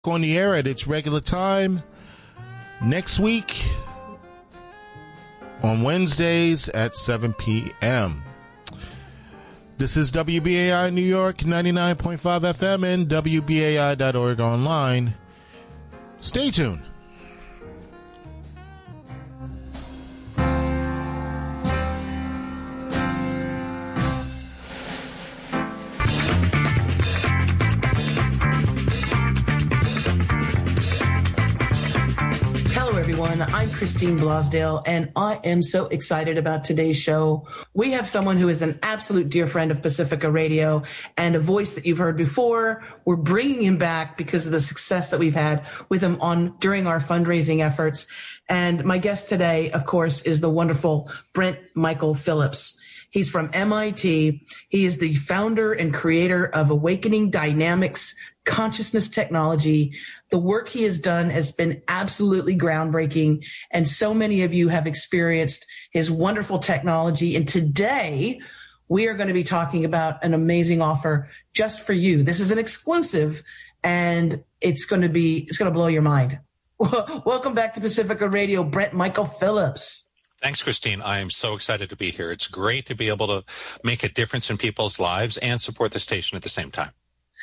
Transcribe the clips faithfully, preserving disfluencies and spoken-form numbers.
On the air at its regular time next week on Wednesdays at seven p.m. This is W B A I New York ninety-nine point five F M and W B A I dot org online. Stay tuned. Everyone, I'm Christine Blosdale, and I am so excited about today's show. We have someone who is an absolute dear friend of Pacifica Radio and a voice that you've heard before. We're bringing him back because of the success that we've had with him on during our fundraising efforts. And my guest today, of course, is the wonderful Brent Michael Phillips. He's from M I T. He is the founder and creator of Awakening Dynamics Consciousness Technology. The work he has done has been absolutely groundbreaking, and so many of you have experienced his wonderful technology. And today, we are going to be talking about an amazing offer just for you. This is an exclusive, and it's going to be it's going to blow your mind. Welcome back to Pacifica Radio, Brent Michael Phillips. Thanks, Christine. I am so excited to be here. It's great to be able to make a difference in people's lives and support the station at the same time.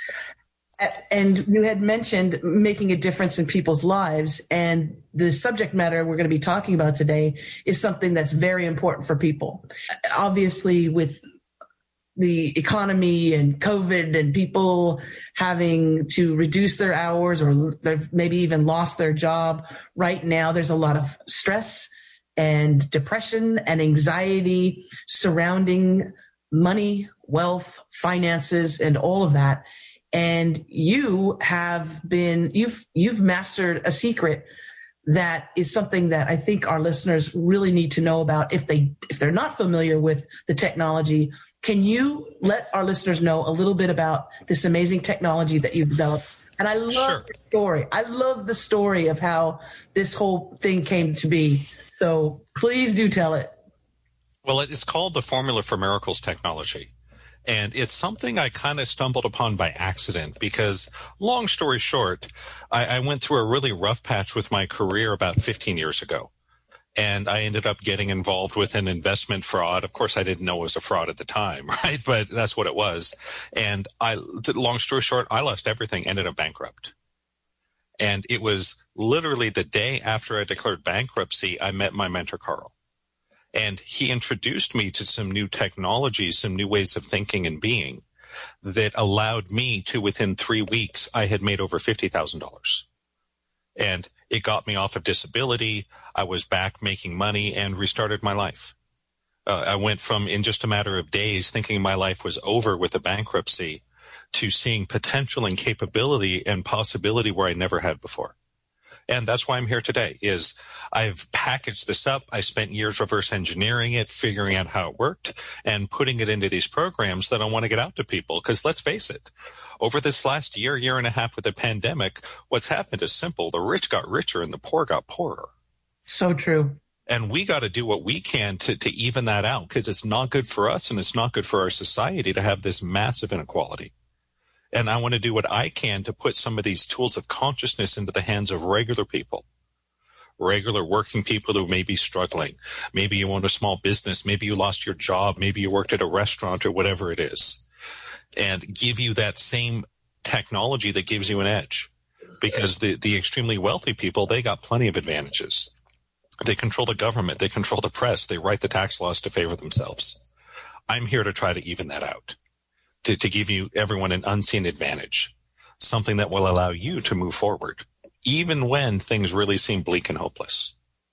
And you had mentioned making a difference in people's lives, and the subject matter we're going to be talking about today is something that's very important for people. Obviously, with the economy and COVID and people having to reduce their hours or they've maybe even lost their job, right now there's a lot of stress and depression and anxiety surrounding money, wealth, finances, and all of that. And you have been, you've, you've mastered a secret that is something that I think our listeners really need to know about if they, if they're not familiar with the technology. Can you let our listeners know a little bit about this amazing technology that you've developed? And I love Sure. the story. I love the story of how this whole thing came to be. So please do tell it. Well, it's called the Formula for Miracles technology. And it's something I kind of stumbled upon by accident because, long story short, I, I went through a really rough patch with my career about fifteen years ago. And I ended up getting involved with an investment fraud. Of course, I didn't know it was a fraud at the time, right? But that's what it was. And I, long story short, I lost everything, ended up bankrupt. And it was literally the day after I declared bankruptcy, I met my mentor, Carl. And he introduced me to some new technologies, some new ways of thinking and being that allowed me to, within three weeks, I had made over fifty thousand dollars. And it got me off of disability. I was back making money and restarted my life. Uh, I went from, in just a matter of days, thinking my life was over with the bankruptcy to seeing potential and capability and possibility where I never had before. And that's why I'm here today, is I've packaged this up. I spent years reverse engineering it, figuring out how it worked, and putting it into these programs that I want to get out to people. Because let's face it, over this last year, year and a half with the pandemic, what's happened is simple. The rich got richer and the poor got poorer. So true. And we got to do what we can to, to even that out, because it's not good for us and it's not good for our society to have this massive inequality. And I want to do what I can to put some of these tools of consciousness into the hands of regular people, regular working people who may be struggling. Maybe you own a small business. Maybe you lost your job. Maybe you worked at a restaurant or whatever it is, and give you that same technology that gives you an edge, because the, the extremely wealthy people, they got plenty of advantages. They control the government. They control the press. They write the tax laws to favor themselves. I'm here to try to even that out. To, to give you, everyone, an unseen advantage, something that will allow you to move forward, even when things really seem bleak and hopeless.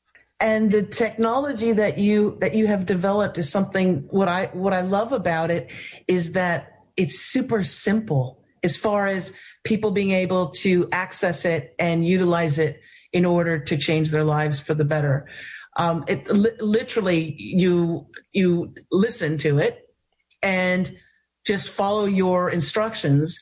And the technology that you that you have developed is something, what I what I love about it is that it's super simple as far as people being able to access it and utilize it in order to change their lives for the better. Um, it li- literally, you you listen to it and just follow your instructions.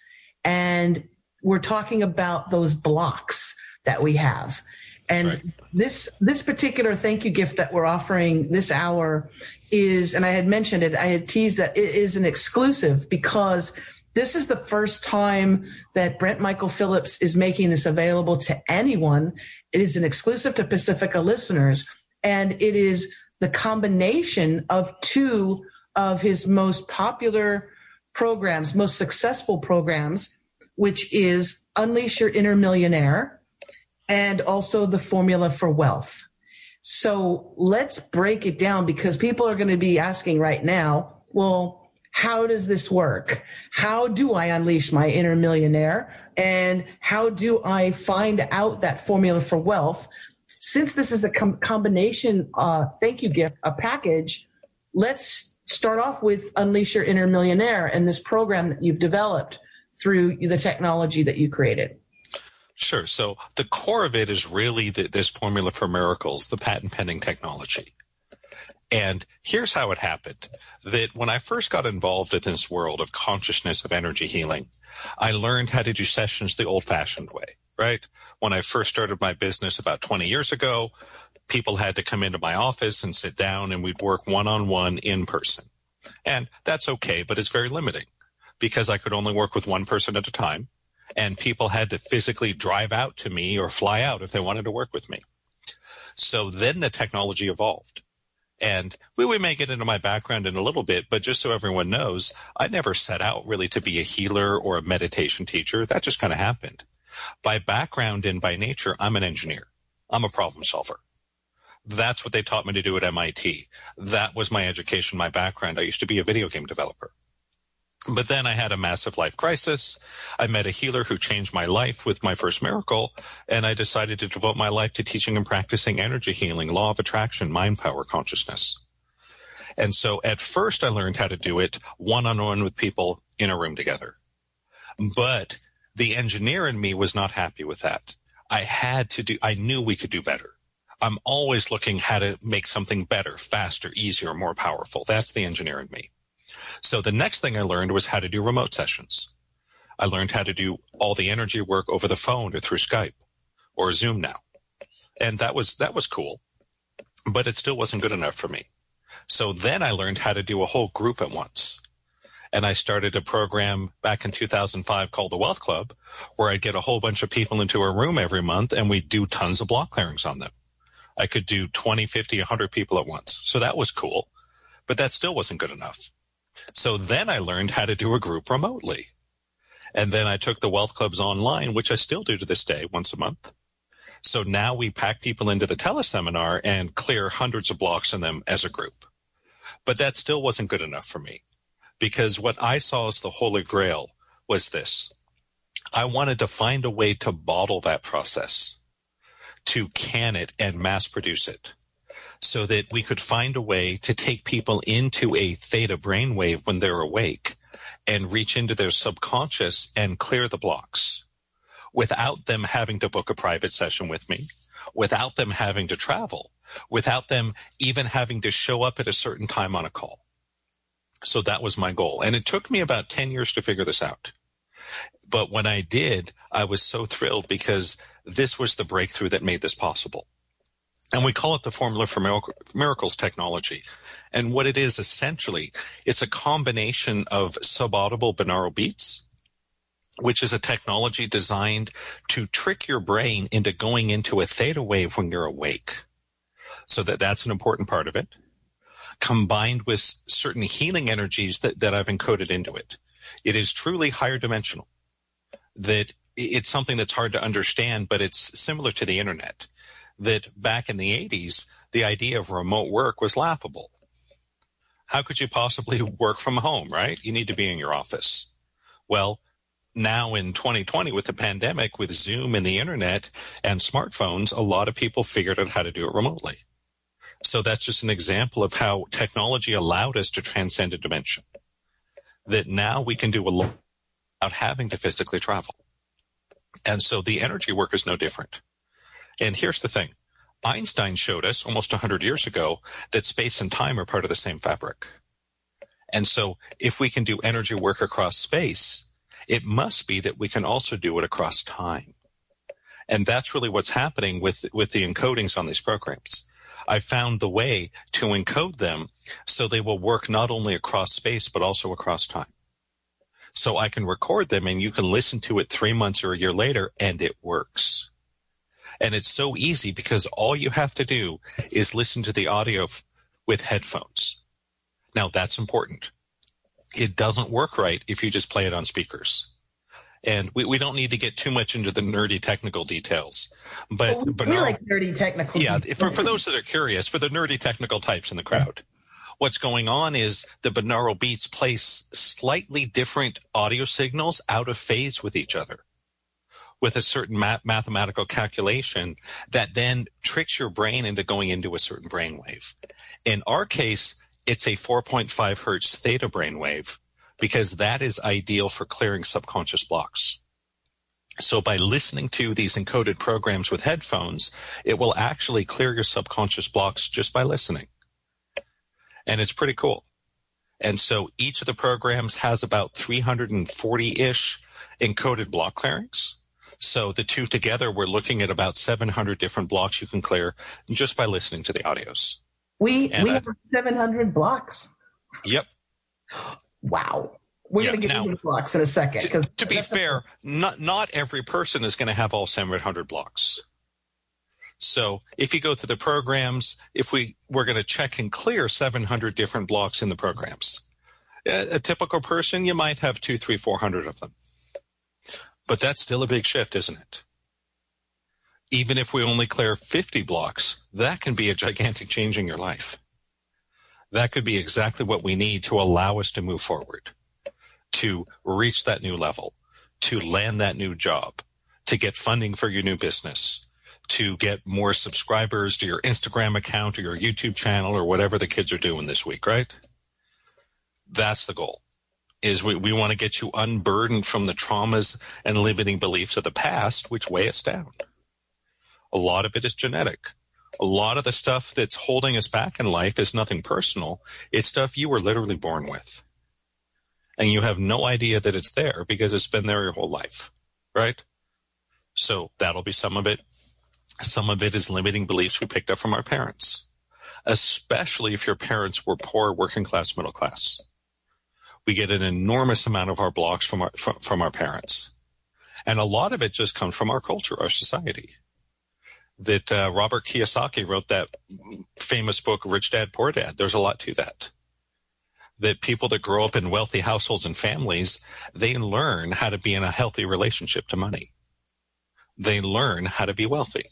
And we're talking about those blocks that we have. And right. this, this particular thank you gift that we're offering this hour is, and I had mentioned it, I had teased that it is an exclusive because This is the first time that Brent Michael Phillips is making this available to anyone. It is an exclusive to Pacifica listeners, and it is the combination of two of his most popular programs, most successful programs, which is Unleash Your Inner Millionaire and also the Formula for Wealth. So let's break it down, because people are going to be asking right now, well, how does this work? How do I unleash my inner millionaire? And how do I find out that formula for wealth? Since this is a com- combination uh, thank you gift, a package, let's start off with Unleash Your Inner Millionaire and this program that you've developed through the technology that you created. Sure. So the core of it is really the, this formula for miracles, the patent pending technology. And here's how it happened, that when I first got involved in this world of consciousness, of energy healing, I learned how to do sessions the old-fashioned way, right? When I first started my business about twenty years ago, people had to come into my office and sit down, and we'd work one-on-one in person. And that's okay, but it's very limiting, because I could only work with one person at a time, and people had to physically drive out to me or fly out if they wanted to work with me. So then the technology evolved. And we, we may get into my background in a little bit, but just so everyone knows, I never set out really to be a healer or a meditation teacher. That just kind of happened. By background and by nature, I'm an engineer. I'm a problem solver. That's what they taught me to do at M I T. That was my education, my background. I used to be a video game developer. But then I had a massive life crisis. I met a healer who changed my life with my first miracle, and I decided to devote my life to teaching and practicing energy healing, law of attraction, mind power, consciousness. And so at first I learned how to do it one-on-one with people in a room together. But the engineer in me was not happy with that. I had to do, I knew we could do better. I'm always looking how to make something better, faster, easier, more powerful. That's the engineer in me. So the next thing I learned was how to do remote sessions. I learned how to do all the energy work over the phone or through Skype or Zoom now. And that was, that was cool, but it still wasn't good enough for me. So then I learned how to do a whole group at once. And I started a program back in two thousand five called the Wealth Club, where I'd get a whole bunch of people into a room every month and we'd do tons of block clearings on them. I could do twenty, fifty, one hundred people at once. So that was cool, but that still wasn't good enough. So then I learned how to do a group remotely. And then I took the Wealth Clubs online, which I still do to this day, once a month. So now we pack people into the teleseminar and clear hundreds of blocks in them as a group. But that still wasn't good enough for me, because what I saw as the Holy Grail was this. I wanted to find a way to bottle that process, to can it and mass produce it, so that we could find a way to take people into a theta brainwave when they're awake and reach into their subconscious and clear the blocks without them having to book a private session with me, without them having to travel, without them even having to show up at a certain time on a call. So that was my goal. And it took me about ten years to figure this out. But when I did, I was so thrilled, because this was the breakthrough that made this possible. And we call it the Formula for Miracles technology. And what it is essentially, it's a combination of subaudible binaural beats, which is a technology designed to trick your brain into going into a theta wave when you're awake. So that that's an important part of it, combined with certain healing energies that, that I've encoded into it. It is truly higher dimensional. That it's something that's hard to understand, but it's similar to the internet. That back in the eighties, the idea of remote work was laughable. How could you possibly work from home, right? You need to be in your office. Well, now in twenty twenty, with the pandemic, with Zoom and the internet and smartphones, a lot of people figured out how to do it remotely. So that's just an example of how technology allowed us to transcend a dimension. That now we can do a lot without having to physically travel. And so the energy work is no different. And here's the thing. Einstein showed us almost one hundred years ago that space and time are part of the same fabric. And so if we can do energy work across space, it must be that we can also do it across time. And that's really what's happening with, with the encodings on these programs. I found the way to encode them so they will work not only across space, but also across time. So I can record them and you can listen to it three months or a year later and it works. And it's so easy because all you have to do is listen to the audio f- with headphones. Now that's important. It doesn't work right if you just play it on speakers. And we, we don't need to get too much into the nerdy technical details. But well, we Binaural, like nerdy technical yeah, details. for, for those that are curious, for the nerdy technical types in the crowd, what's going on is the binaural beats place slightly different audio signals out of phase with each other with a certain math- mathematical calculation that then tricks your brain into going into a certain brainwave. In our case, it's a four point five hertz theta brainwave because that is ideal for clearing subconscious blocks. So by listening to these encoded programs with headphones, it will actually clear your subconscious blocks just by listening. And it's pretty cool. And so each of the programs has about three hundred forty-ish encoded block clearings. So the two together, we're looking at about seven hundred different blocks you can clear just by listening to the audios. We and we I, have seven hundred blocks. Yep. Wow. We're Yeah, going to get now, into the blocks in a second. To, to be fair, not not every person is going to have all seven hundred blocks. So if you go through the programs, if we, we're going to check and clear seven hundred different blocks in the programs. A, a typical person, you might have two, three, four hundred of them. But that's still a big shift, isn't it? Even if we only clear fifty blocks, that can be a gigantic change in your life. That could be exactly what we need to allow us to move forward, to reach that new level, to land that new job, to get funding for your new business, to get more subscribers to your Instagram account or your YouTube channel or whatever the kids are doing this week, right? That's the goal, is we, we want to get you unburdened from the traumas and limiting beliefs of the past, which weigh us down. A lot of it is genetic. A lot of the stuff that's holding us back in life is nothing personal. It's stuff you were literally born with. And you have no idea that it's there because it's been there your whole life, right? So that'll be some of it. Some of it is limiting beliefs we picked up from our parents, especially if your parents were poor, working class, middle class. We get an enormous amount of our blocks from our, from, from our parents. And a lot of it just comes from our culture, our society. That uh, Robert Kiyosaki wrote that famous book, Rich Dad, Poor Dad. There's a lot to that. That people that grow up in wealthy households and families, they learn how to be in a healthy relationship to money. They learn how to be wealthy.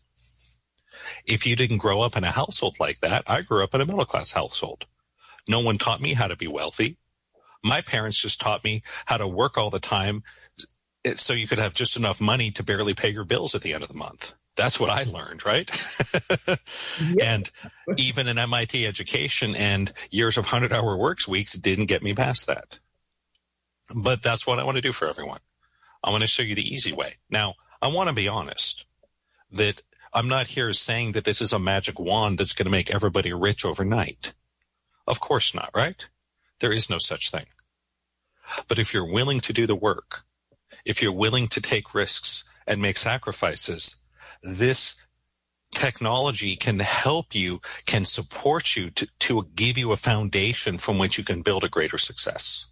If you didn't grow up in a household like that, I grew up in a middle-class household. No one taught me how to be wealthy. My parents just taught me how to work all the time so you could have just enough money to barely pay your bills at the end of the month. That's what I learned, right? Yep. And even an M I T education and years of hundred-hour works weeks didn't get me past that. But that's what I want to do for everyone. I want to show you the easy way. Now, I want to be honest that I'm not here saying that this is a magic wand that's going to make everybody rich overnight. Of course not, right? There is no such thing. But if you're willing to do the work, if you're willing to take risks and make sacrifices, this technology can help you, can support you to, to give you a foundation from which you can build a greater success.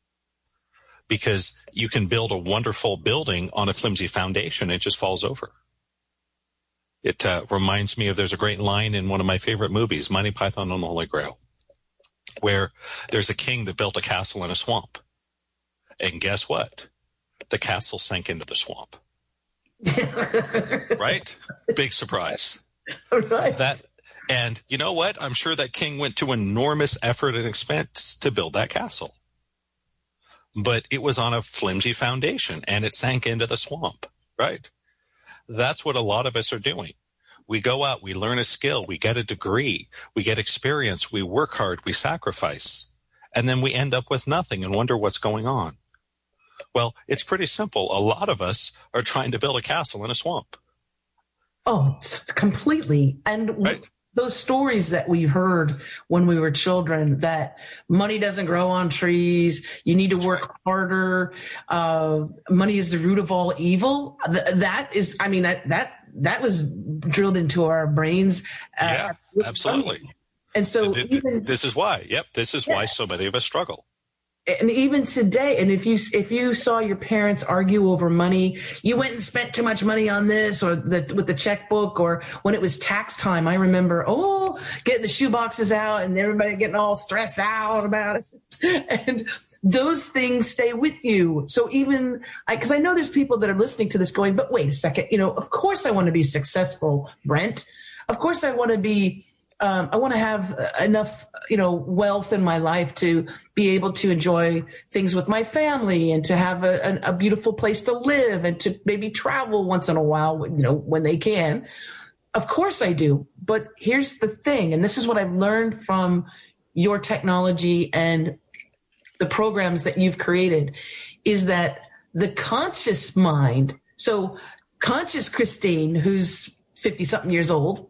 Because you can build a wonderful building on a flimsy foundation, it just falls over. It uh, reminds me of, there's a great line in one of my favorite movies, Monty Python and the Holy Grail, where there's a king that built a castle in a swamp. And guess what? The castle sank into the swamp. Right? Big surprise. Right. That, and you know what? I'm sure that king went to enormous effort and expense to build that castle. But it was on a flimsy foundation and it sank into the swamp, right? That's what a lot of us are doing. We go out, we learn a skill, we get a degree, we get experience, we work hard, we sacrifice, and then we end up with nothing and wonder what's going on. Well, it's pretty simple. A lot of us are trying to build a castle in a swamp. Oh, completely. And right. Those stories that we heard when we were children, that money doesn't grow on trees, you need to work harder, uh, money is the root of all evil. Th- that is, I mean, that, that, that was drilled into our brains. Uh, yeah, absolutely. And so th- even, this is why, yep, this is yeah. why so many of us struggle. And even today, and if you if you saw your parents argue over money, you went and spent too much money on this, or the with the checkbook, or when it was tax time, I remember, oh, getting the shoe boxes out and everybody getting all stressed out about it. And those things stay with you. So even, because I, I know there's people that are listening to this going, but wait a second, you know, of course I want to be successful, Brent. Of course I want to be Um, I want to have enough, you know, wealth in my life to be able to enjoy things with my family and to have a, a, a beautiful place to live and to maybe travel once in a while, you know, when they can. Of course I do. But here's the thing, and this is what I've learned from your technology and the programs that you've created, is that the conscious mind, so conscious Christine, who's fifty-something years old,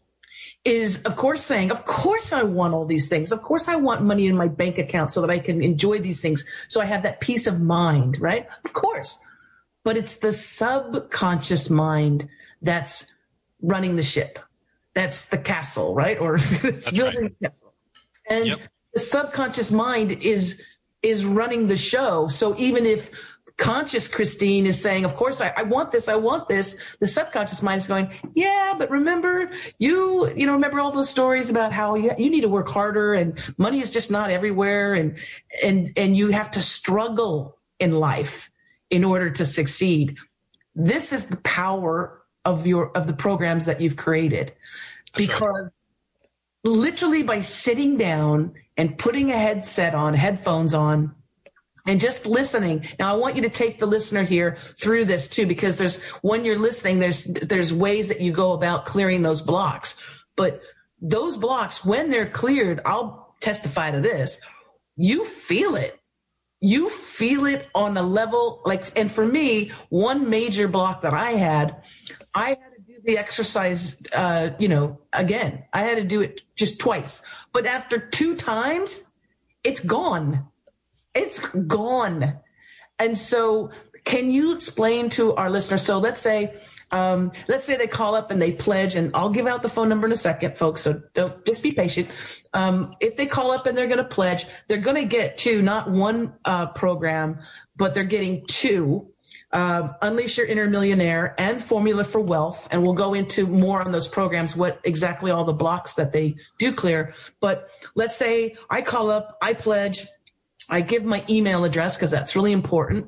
is, of course, saying, of course I want all these things. Of course I want money in my bank account so that I can enjoy these things. So I have that peace of mind, right? Of course. But it's the subconscious mind that's running the ship. That's the castle, right? Or it's that's building right. the castle. And yep. the subconscious mind is is running the show. So even if conscious Christine is saying, of course, I, I want this, I want this, the subconscious mind is going, yeah, but remember, you, you know, remember all those stories about how you, you need to work harder and money is just not everywhere. And, and, and you have to struggle in life in order to succeed. This is the power of your, of the programs that you've created. That's because right. Literally by sitting down and putting a headset on, headphones on, and just listening. Now, I want you to take the listener here through this too, because there's, when you're listening, there's, there's ways that you go about clearing those blocks. But those blocks, when they're cleared, I'll testify to this. You feel it. You feel it on a level like, and for me, one major block that I had, I had to do the exercise, uh, you know, again, I had to do it just twice, but after two times, it's gone. It's gone. And so can you explain to our listeners? So let's say, um, let's say they call up and they pledge, and I'll give out the phone number in a second, folks. So don't, just be patient. Um, if they call up and they're going to pledge, they're going to get two, not one, uh, program, but they're getting two, uh, Unleash Your Inner Millionaire and Formula for Wealth. And we'll go into more on those programs, what exactly all the blocks that they do clear. But let's say I call up, I pledge, I give my email address because that's really important.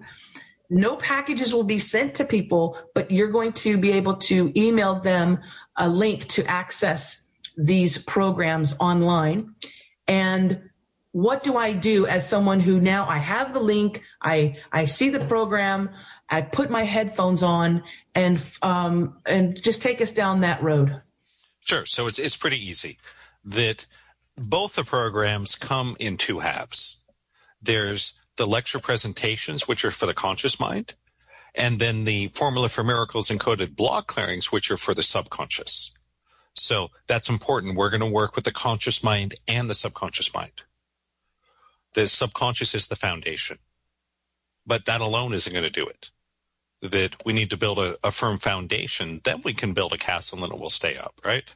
No packages will be sent to people, but you're going to be able to email them a link to access these programs online. And what do I do as someone who now I have the link, I, I see the program, I put my headphones on, and um, and just take us down that road. Sure. So it's it's pretty easy. That both the programs come in two halves. There's the lecture presentations, which are for the conscious mind, and then the Formula for Miracles encoded block clearings, which are for the subconscious. So that's important. We're going to work with the conscious mind and the subconscious mind. The subconscious is the foundation, but that alone isn't going to do it. That we need to build a, a firm foundation, then we can build a castle and it will stay up, right?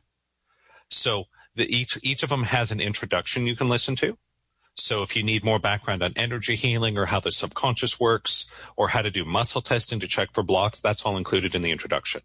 So the, each each of them has an introduction you can listen to. So if you need more background on energy healing or how the subconscious works or how to do muscle testing to check for blocks, that's all included in the introduction.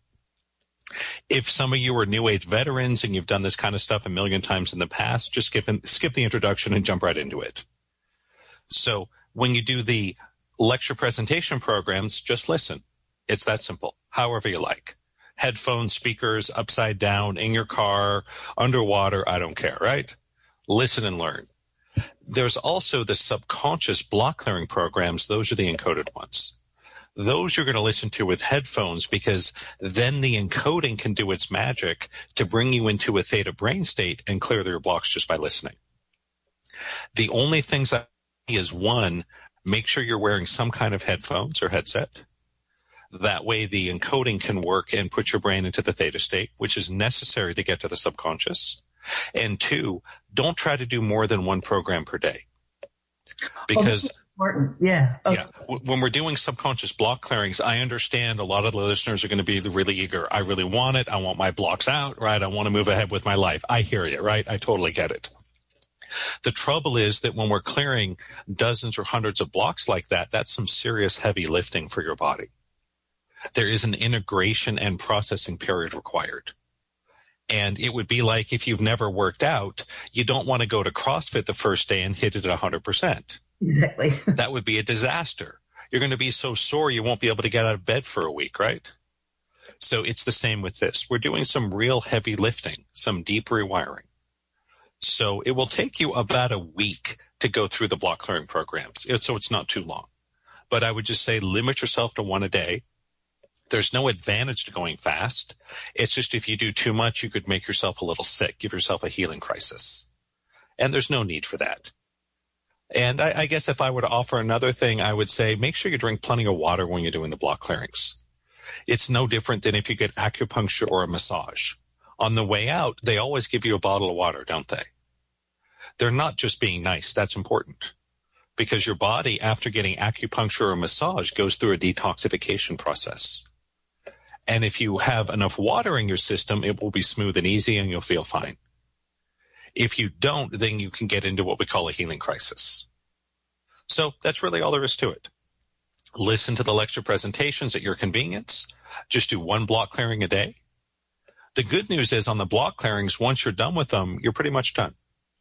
If some of you are New Age veterans and you've done this kind of stuff a million times in the past, just skip, in, skip the introduction and jump right into it. So when you do the lecture presentation programs, just listen. It's that simple, however you like. Headphones, speakers, upside down, in your car, underwater, I don't care, right? Listen and learn. There's also the subconscious block clearing programs. Those are the encoded ones. Those you're going to listen to with headphones because then the encoding can do its magic to bring you into a theta brain state and clear your blocks just by listening. The only things I see is, one, make sure you're wearing some kind of headphones or headset. That way the encoding can work and put your brain into the theta state, which is necessary to get to the subconscious. And two, don't try to do more than one program per day. Because oh, important. Yeah. Okay. yeah, when we're doing subconscious block clearings, I understand a lot of the listeners are going to be really eager. I really want it. I want my blocks out, right? I want to move ahead with my life. I hear you, right? I totally get it. The trouble is that when we're clearing dozens or hundreds of blocks like that, that's some serious heavy lifting for your body. There is an integration and processing period required. And it would be like if you've never worked out, you don't want to go to CrossFit the first day and hit it at one hundred percent. Exactly. That would be a disaster. You're going to be so sore you won't be able to get out of bed for a week, right? So it's the same with this. We're doing some real heavy lifting, some deep rewiring. So it will take you about a week to go through the block clearing programs. So it's not too long. But I would just say limit yourself to one a day. There's no advantage to going fast. It's just if you do too much, you could make yourself a little sick, give yourself a healing crisis. And there's no need for that. And I, I guess if I were to offer another thing, I would say make sure you drink plenty of water when you're doing the block clearings. It's no different than if you get acupuncture or a massage. On the way out, they always give you a bottle of water, don't they? They're not just being nice. That's important. Because your body, after getting acupuncture or massage, goes through a detoxification process. And if you have enough water in your system, it will be smooth and easy and you'll feel fine. If you don't, then you can get into what we call a healing crisis. So that's really all there is to it. Listen to the lecture presentations at your convenience. Just do one block clearing a day. The good news is on the block clearings, once you're done with them, you're pretty much done.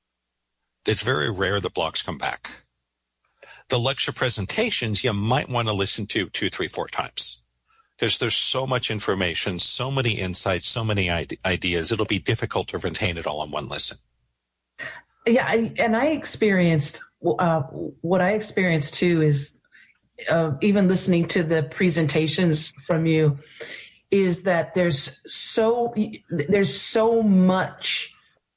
It's very rare that blocks come back. The lecture presentations you might want to listen to two, three, four times because there's so much information, so many insights, so many ide- ideas. It'll be difficult to retain it all in one listen. Yeah, I, and I experienced uh, what I experienced too is uh, even listening to the presentations from you is that there's so there's so much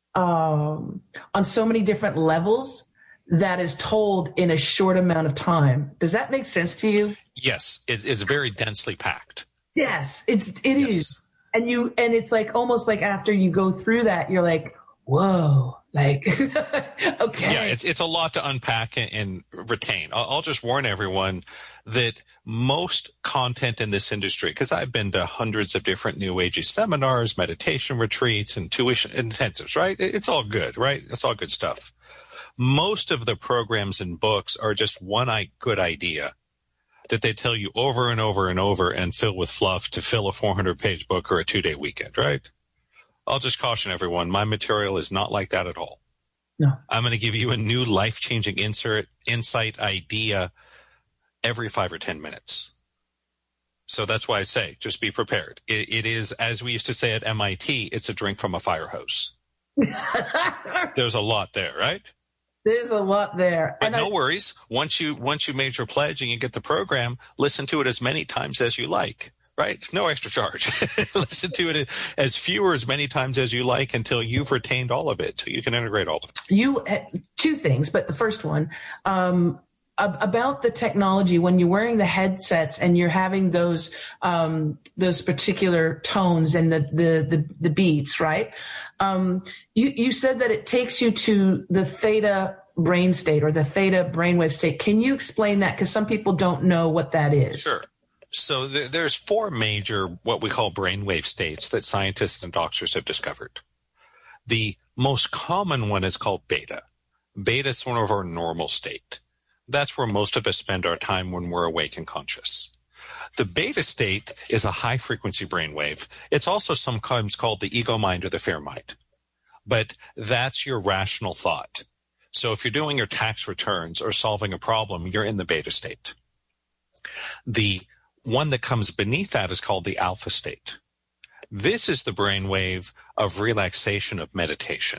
um, on so many different levels that is told in a short amount of time. Does that make sense to you? Yes, it, it's very densely packed. Yes, it's it yes. is, and you and it's like almost like after you go through that, you're like, whoa, like okay. Yeah, it's it's a lot to unpack and, and retain. I'll, I'll just warn everyone that most content in this industry, because I've been to hundreds of different New Age seminars, meditation retreats, and tuition intensives, right? It's all good, right? It's all good stuff. Most of the programs and books are just one good idea that they tell you over and over and over and fill with fluff to fill a four hundred page book or a two-day weekend, right? I'll just caution everyone, my material is not like that at all. No. I'm going to give you a new life-changing insert, insight, idea every five or ten minutes. So that's why I say, just be prepared. It, it is, as we used to say at M I T, it's a drink from a fire hose. There's a lot there, right? There's a lot there. But and no I, worries. Once you once you made your pledge and you get the program, listen to it as many times as you like, right? No extra charge. Listen to it as few or as many times as you like until you've retained all of it, till you can integrate all of it. You two things, but the first one, um, about the technology, when you're wearing the headsets and you're having those um, those particular tones and the the the, the beats, right? Um, you you said that it takes you to the theta brain state or the theta brainwave state. Can you explain that? Because some people don't know what that is. Sure. So th- there's four major what we call brainwave states that scientists and doctors have discovered. The most common one is called beta. Beta is sort of our normal state. That's where most of us spend our time when we're awake and conscious. The beta state is a high-frequency brainwave. It's also sometimes called the ego mind or the fear mind. But that's your rational thought. So if you're doing your tax returns or solving a problem, you're in the beta state. The one that comes beneath that is called the alpha state. This is the brainwave of relaxation, of meditation.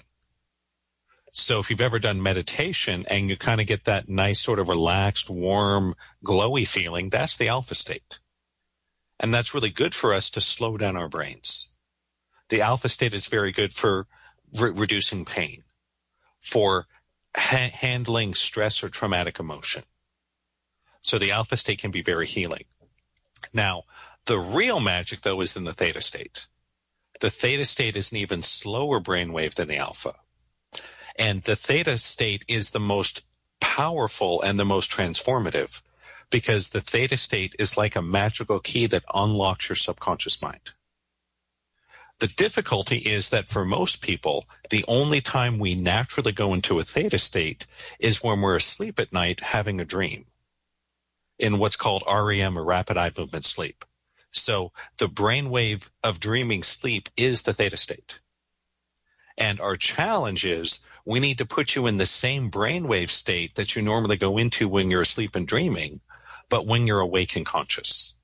So if you've ever done meditation and you kind of get that nice sort of relaxed, warm, glowy feeling, that's the alpha state. And that's really good for us to slow down our brains. The alpha state is very good for re- reducing pain, for ha- handling stress or traumatic emotion. So the alpha state can be very healing. Now, the real magic, though, is in the theta state. The theta state is an even slower brainwave than the alpha. And the theta state is the most powerful and the most transformative because the theta state is like a magical key that unlocks your subconscious mind. The difficulty is that for most people, the only time we naturally go into a theta state is when we're asleep at night having a dream in what's called R E M, or rapid eye movement sleep. So the brainwave of dreaming sleep is the theta state. And our challenge is we need to put you in the same brainwave state that you normally go into when you're asleep and dreaming, but when you're awake and conscious.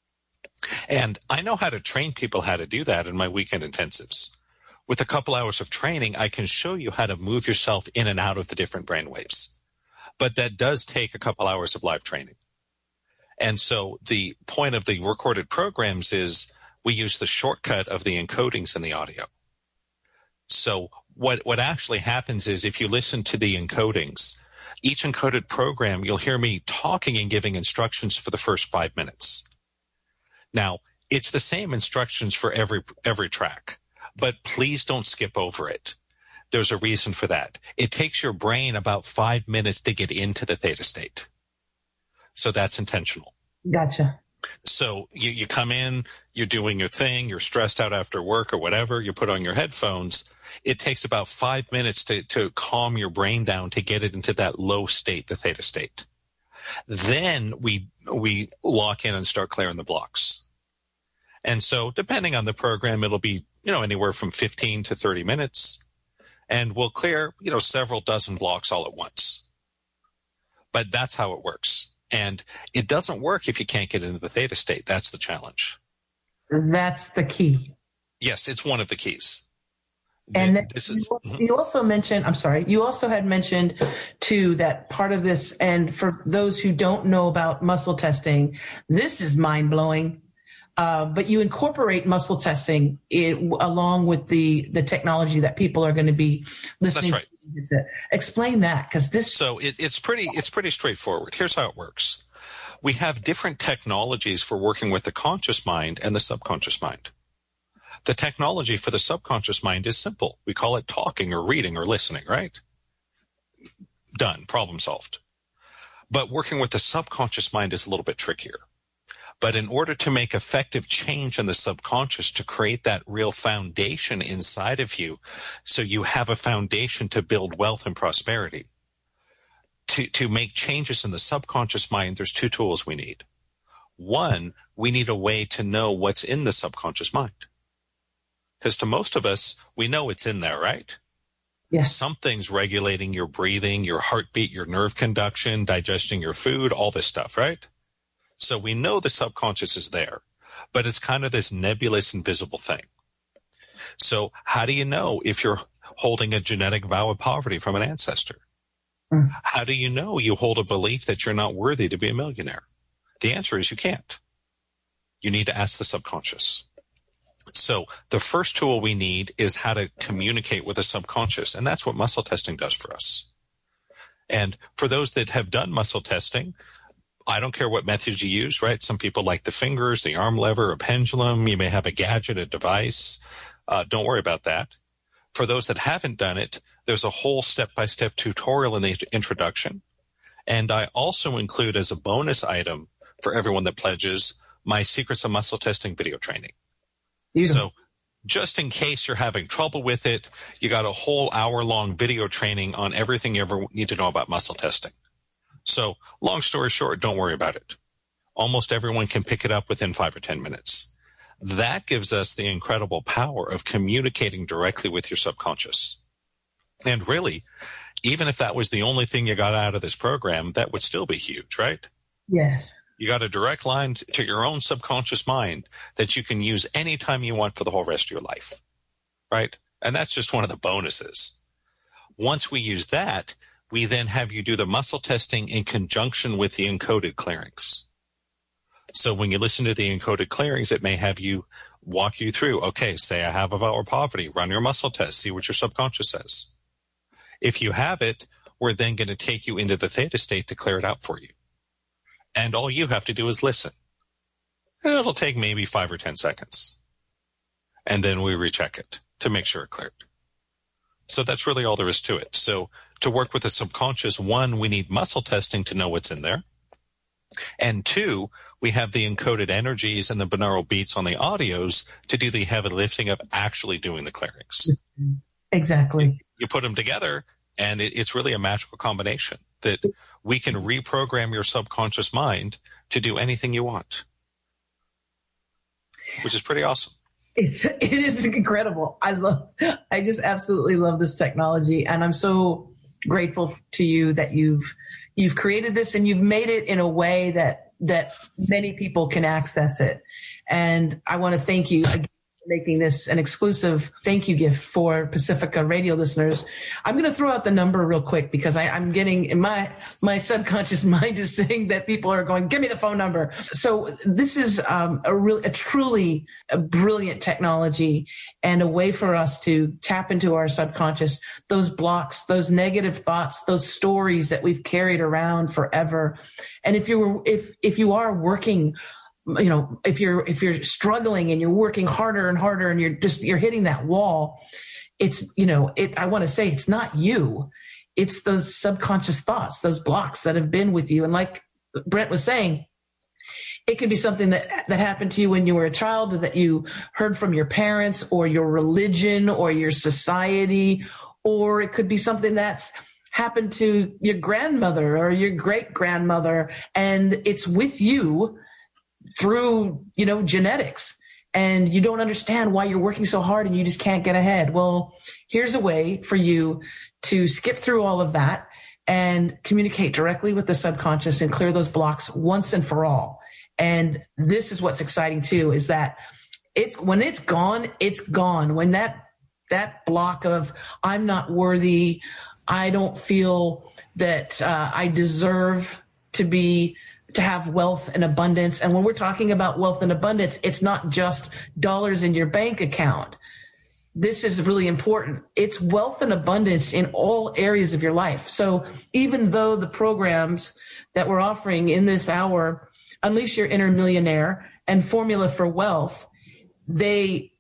And I know how to train people how to do that in my weekend intensives. With a couple hours of training, I can show you how to move yourself in and out of the different brainwaves. But that does take a couple hours of live training. And so the point of the recorded programs is we use the shortcut of the encodings in the audio. So what, what actually happens is if you listen to the encodings, each encoded program, you'll hear me talking and giving instructions for the first five minutes. Now, it's the same instructions for every every track, but please don't skip over it. There's a reason for that. It takes your brain about five minutes to get into the theta state. So that's intentional. Gotcha. So you, you come in, you're doing your thing, you're stressed out after work or whatever, you put on your headphones. It takes about five minutes to, to calm your brain down to get it into that low state, the theta state. Then we we lock in and start clearing the blocks. And so depending on the program, it'll be, you know, anywhere from fifteen to thirty minutes. And we'll clear, you know, several dozen blocks all at once. But that's how it works. And it doesn't work if you can't get into the theta state. That's the challenge. That's the key. Yes, it's one of the keys. And then this is, you, you also mentioned, I'm sorry, you also had mentioned too that part of this, and for those who don't know about muscle testing, this is mind blowing. Uh, but you incorporate muscle testing it, along with the, the technology that people are going to be listening That's right. to. Explain that, because this. So it, it's pretty it's pretty straightforward. Here's how it works. We have different technologies for working with the conscious mind and the subconscious mind. The technology for the subconscious mind is simple. We call it talking or reading or listening, right? Done. Problem solved. But working with the subconscious mind is a little bit trickier. But in order to make effective change in the subconscious, to create that real foundation inside of you, so you have a foundation to build wealth and prosperity, to, to make changes in the subconscious mind, there's two tools we need. One, we need a way to know what's in the subconscious mind. Because to most of us, we know it's in there, right? Yes. Something's regulating your breathing, your heartbeat, your nerve conduction, digesting your food, all this stuff, right? So we know the subconscious is there, but it's kind of this nebulous, invisible thing. So how do you know if you're holding a genetic vow of poverty from an ancestor? Mm. How do you know you hold a belief that you're not worthy to be a millionaire? The answer is you can't. You need to ask the subconscious. So the first tool we need is how to communicate with the subconscious, and that's what muscle testing does for us. And for those that have done muscle testing, I don't care what methods you use, right? Some people like the fingers, the arm lever, a pendulum. You may have a gadget, a device. Uh, don't worry about that. For those that haven't done it, there's a whole step-by-step tutorial in the introduction. And I also include as a bonus item for everyone that pledges my Secrets of Muscle Testing video training. So just in case you're having trouble with it, you got a whole hour-long video training on everything you ever need to know about muscle testing. So long story short, don't worry about it. Almost everyone can pick it up within five or ten minutes. That gives us the incredible power of communicating directly with your subconscious. And really, even if that was the only thing you got out of this program, that would still be huge, right? Yes. You got a direct line to your own subconscious mind that you can use anytime you want for the whole rest of your life, right? And that's just one of the bonuses. Once we use that, we then have you do the muscle testing in conjunction with the encoded clearings. So when you listen to the encoded clearings, it may have you walk you through, okay, say I have a vow of poverty, run your muscle test, see what your subconscious says. If you have it, we're then going to take you into the theta state to clear it out for you. And all you have to do is listen. It'll take maybe five or ten seconds. And then we recheck it to make sure it cleared. So that's really all there is to it. So to work with the subconscious, one, we need muscle testing to know what's in there. And two, we have the encoded energies and the binaural beats on the audios to do the heavy lifting of actually doing the clearings. Exactly. You put them together, and it, it's really a magical combination that we can reprogram your subconscious mind to do anything you want, which is pretty awesome. It's, it is incredible. I love, I just absolutely love this technology. And I'm so grateful to you that you've, you've created this and you've made it in a way that, that many people can access it. And I want to thank you again for making this an exclusive thank you gift for Pacifica radio listeners. I'm going to throw out the number real quick because I, I'm getting in my, my subconscious mind is saying that people are going, give me the phone number. So this is um, a real, a truly a brilliant technology and a way for us to tap into our subconscious, those blocks, those negative thoughts, those stories that we've carried around forever. And if you were, if, if you are working, you know, if you're, if you're struggling and you're working harder and harder and you're just, you're hitting that wall, it's, you know, it, I want to say it's not you. It's those subconscious thoughts, those blocks that have been with you. And like Brent was saying, it could be something that, that happened to you when you were a child, or that you heard from your parents or your religion or your society, or it could be something that's happened to your grandmother or your great grandmother. And it's with you through, you know, genetics, and you don't understand why you're working so hard and you just can't get ahead. Well, here's a way for you to skip through all of that and communicate directly with the subconscious and clear those blocks once and for all. And this is what's exciting too, is that it's, when it's gone, it's gone. When that, that block of I'm not worthy, I don't feel that uh, I deserve to be to have wealth and abundance. And when we're talking about wealth and abundance, it's not just dollars in your bank account. This is really important. It's wealth and abundance in all areas of your life. So even though the programs that we're offering in this hour, Unleash Your Inner Millionaire and Formula for Wealth, they,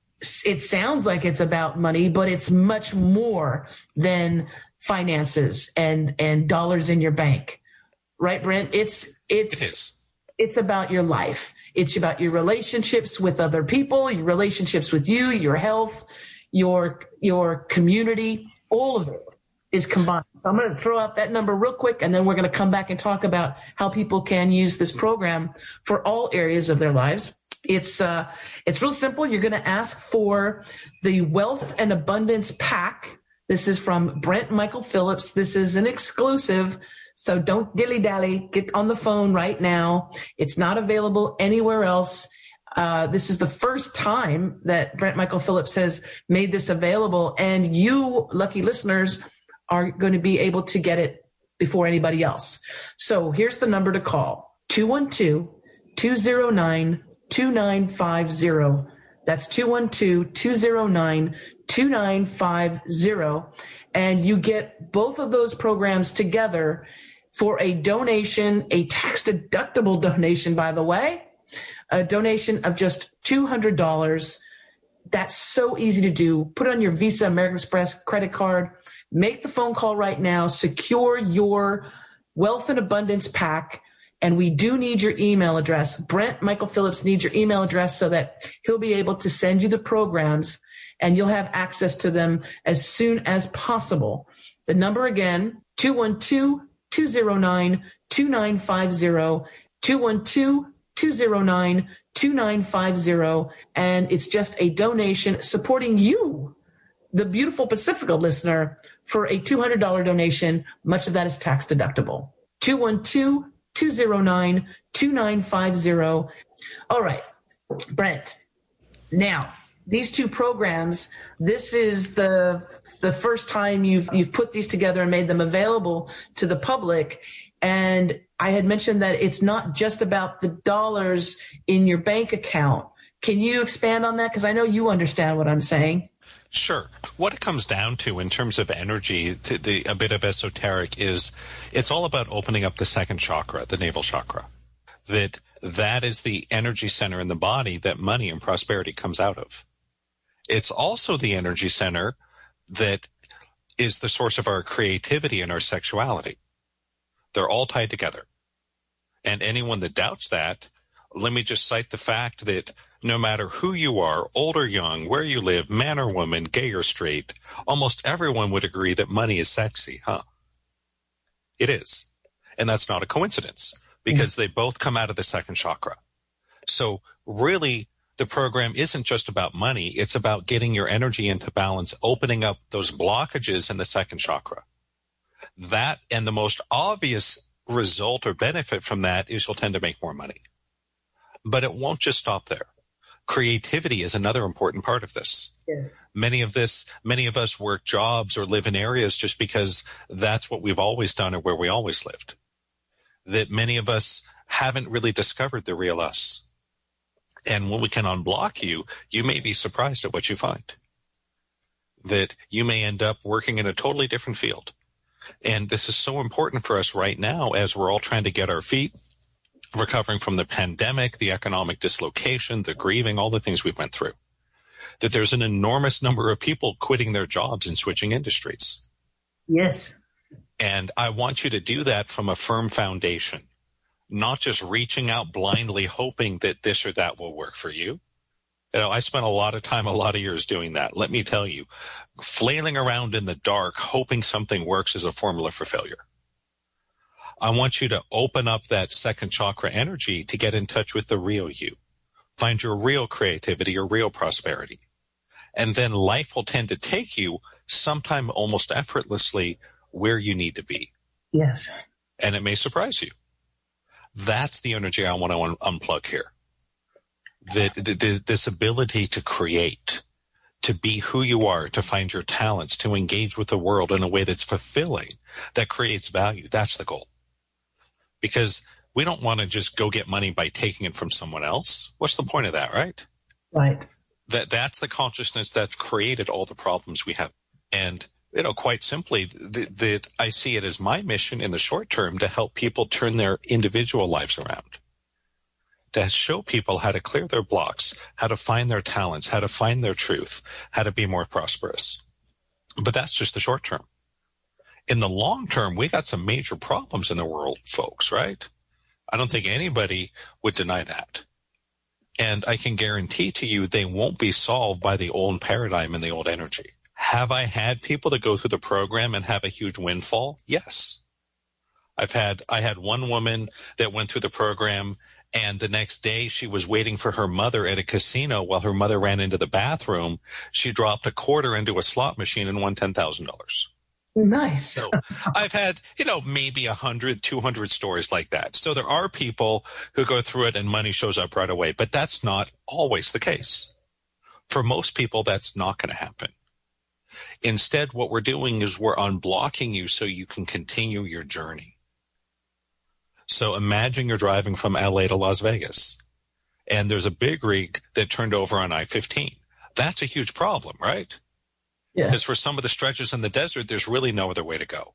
it sounds like it's about money, but it's much more than finances and, and dollars in your bank. Right, Brent? It's, it's, it is. It's about your life. It's about your relationships with other people, your relationships with you, your health, your, your community, all of it is combined. So I'm going to throw out that number real quick, and then we're going to come back and talk about how people can use this program for all areas of their lives. It's, uh, it's real simple. You're going to ask for the Wealth and Abundance Pack. This is from Brent Michael Phillips. This is an exclusive. So don't dilly-dally. Get on the phone right now. It's not available anywhere else. Uh, this is the first time that Brent Michael Phillips has made this available, and you, lucky listeners, are going to be able to get it before anybody else. So here's the number to call, two one two, two zero nine, two nine five zero. That's two one two, two zero nine, two nine five zero. And you get both of those programs together for a donation, a tax-deductible donation, by the way, a donation of just two hundred dollars. That's so easy to do. Put it on your Visa, American Express credit card. Make the phone call right now. Secure your Wealth and Abundance Pack. And we do need your email address. Brent Michael Phillips needs your email address so that he'll be able to send you the programs, and you'll have access to them as soon as possible. The number again, two one two, two zero nine, two nine five zero, two one two, two zero nine, two nine five zero. And it's just a donation supporting you, the beautiful Pacifica listener, for a two hundred dollars donation. Much of that is tax deductible. two one two, two zero nine, two nine five zero. All right, Brent. Now, these two programs, this is the the first time you've you've put these together and made them available to the public. And I had mentioned that it's not just about the dollars in your bank account. Can you expand on that? Because I know you understand what I'm saying. Sure. What it comes down to in terms of energy, to the, a bit of esoteric, is it's all about opening up the second chakra, the navel chakra. That that is the energy center in the body that money and prosperity comes out of. It's also the energy center that is the source of our creativity and our sexuality. They're all tied together. And anyone that doubts that let me just cite the fact that no matter who you are, old or young, where you live, man or woman, gay or straight, almost everyone would agree that money is sexy, huh? It is. And that's not a coincidence, because mm-hmm. they both come out of the second chakra. So really, the program isn't just about money. It's about getting your energy into balance, opening up those blockages in the second chakra. That, and the most obvious result or benefit from that is you'll tend to make more money. But it won't just stop there. Creativity is another important part of this. Yes. Many of this, many of us work jobs or live in areas just because that's what we've always done or where we always lived. That many of us haven't really discovered the real us. And when we can unblock you, you may be surprised at what you find. That you may end up working in a totally different field. And this is so important for us right now as we're all trying to get our feet, recovering from the pandemic, the economic dislocation, the grieving, all the things we went through. That there's an enormous number of people quitting their jobs and switching industries. Yes. And I want you to do that from a firm foundation, not just reaching out blindly hoping that this or that will work for you. You know, I spent a lot of time, a lot of years doing that. Let me tell you, flailing around in the dark, hoping something works is a formula for failure. I want you to open up that second chakra energy to get in touch with the real you. Find your real creativity, your real prosperity. And then life will tend to take you sometime almost effortlessly where you need to be. Yes. And it may surprise you. That's the energy I want to un- unplug here. That the, the, this ability to create, to be who you are, to find your talents, to engage with the world in a way that's fulfilling, that creates value. That's the goal. Because we don't want to just go get money by taking it from someone else. What's the point of that, right? Right. That that's the consciousness that's created all the problems we have. And, you know, quite simply, that, that I see it as my mission in the short term to help people turn their individual lives around. To show people how to clear their blocks, how to find their talents, how to find their truth, how to be more prosperous. But that's just the short term. In the long term, we got some major problems in the world, folks, right? I don't think anybody would deny that. And I can guarantee to you they won't be solved by the old paradigm and the old energy. Have I had people that go through the program and have a huge windfall? Yes. I've had, I had one woman that went through the program, and the next day she was waiting for her mother at a casino while her mother ran into the bathroom. She dropped a quarter into a slot machine and won ten thousand dollars. Nice. So I've had, you know, maybe one hundred, two hundred stories like that. So there are people who go through it and money shows up right away, but that's not always the case. For most people, that's not going to happen. Instead, what we're doing is we're unblocking you so you can continue your journey. So imagine you're driving from L A to Las Vegas, and there's a big rig that turned over on I fifteen. That's a huge problem, right? Yeah. Because for some of the stretches in the desert, there's really no other way to go.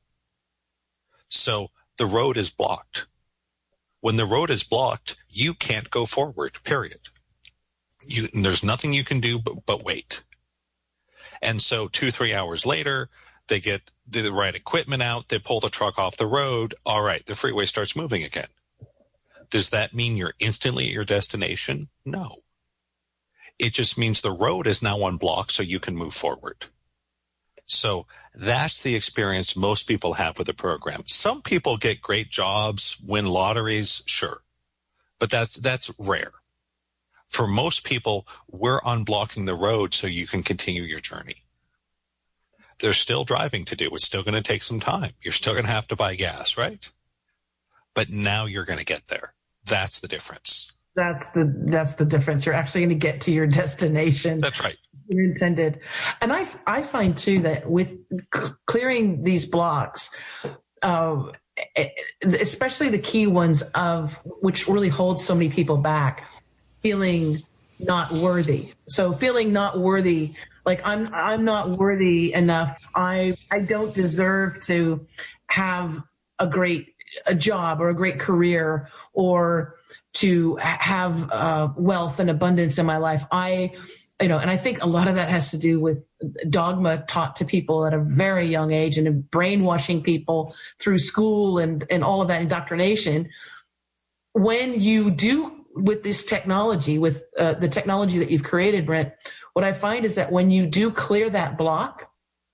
So the road is blocked. When the road is blocked, you can't go forward, period. You, there's nothing you can do but, but wait. And so two, three hours later, they get the right equipment out, they pull the truck off the road. All right, the freeway starts moving again. Does that mean you're instantly at your destination? No. It just means the road is now unblocked so you can move forward. So that's the experience most people have with the program. Some people get great jobs, win lotteries, sure. But that's that's rare. For most people, we're unblocking the road so you can continue your journey. There's still driving to do. It's still going to take some time. You're still going to have to buy gas, right? But now you're going to get there. That's the difference. That's the that's the difference. You're actually going to get to your destination. That's right. You're intended. And I I find too that with c- clearing these blocks, uh, especially the key ones of which really hold so many people back, feeling not worthy. So feeling not worthy, like I'm I'm not worthy enough. I I don't deserve to have a great a job or a great career or to have uh, wealth and abundance in my life. I, you know, and I think a lot of that has to do with dogma taught to people at a very young age and brainwashing people through school and, and all of that indoctrination. When you do with this technology, with uh, the technology that you've created, Brent, what I find is that when you do clear that block,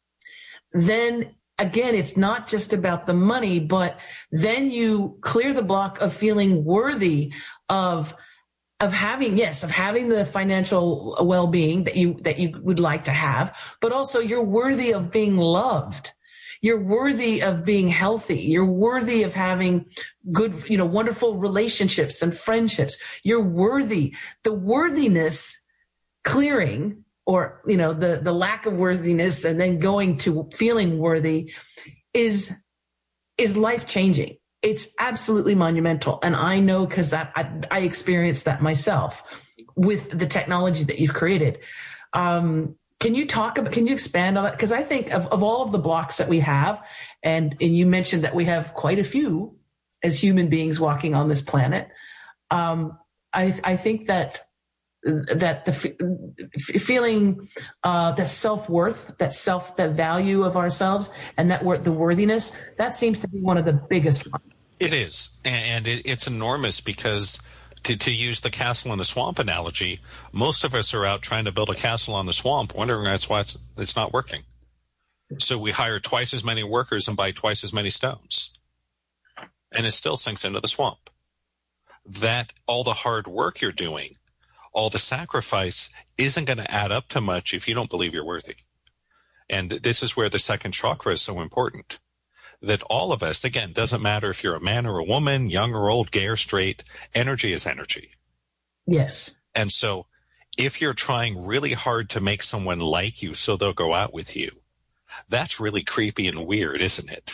then again, it's not just about the money, but then you clear the block of feeling worthy of of having, yes, of having the financial well-being that you that you would like to have, but also you're worthy of being loved. You're worthy of being healthy. You're worthy of having good, you know, wonderful relationships and friendships. You're worthy. The worthiness clearing, or, you know, the, the lack of worthiness and then going to feeling worthy is, is life-changing. It's absolutely monumental. And I know because I, I experienced that myself with the technology that you've created. Um, Can you talk about, can you expand on that? Because I think of, of all of the blocks that we have, and, and you mentioned that we have quite a few as human beings walking on this planet. Um, I, I think that, that the f- feeling, uh, that self-worth, that self, that value of ourselves and that wor- the worthiness, that seems to be one of the biggest ones. It is. And it, it's enormous because To, to use the castle in the swamp analogy, most of us are out trying to build a castle on the swamp, wondering that's why it's, it's not working. So we hire twice as many workers and buy twice as many stones. And it still sinks into the swamp. That all the hard work you're doing, all the sacrifice isn't going to add up to much if you don't believe you're worthy. And this is where the second chakra is so important. That all of us, again, doesn't matter if you're a man or a woman, young or old, gay or straight, energy is energy. Yes. And so if you're trying really hard to make someone like you so they'll go out with you, that's really creepy and weird, isn't it?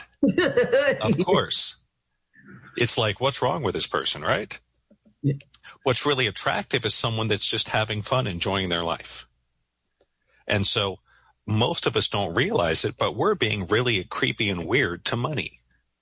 Of course. It's like, what's wrong with this person, right? Yeah. What's really attractive is someone that's just having fun, enjoying their life. And so most of us don't realize it, but we're being really creepy and weird to money.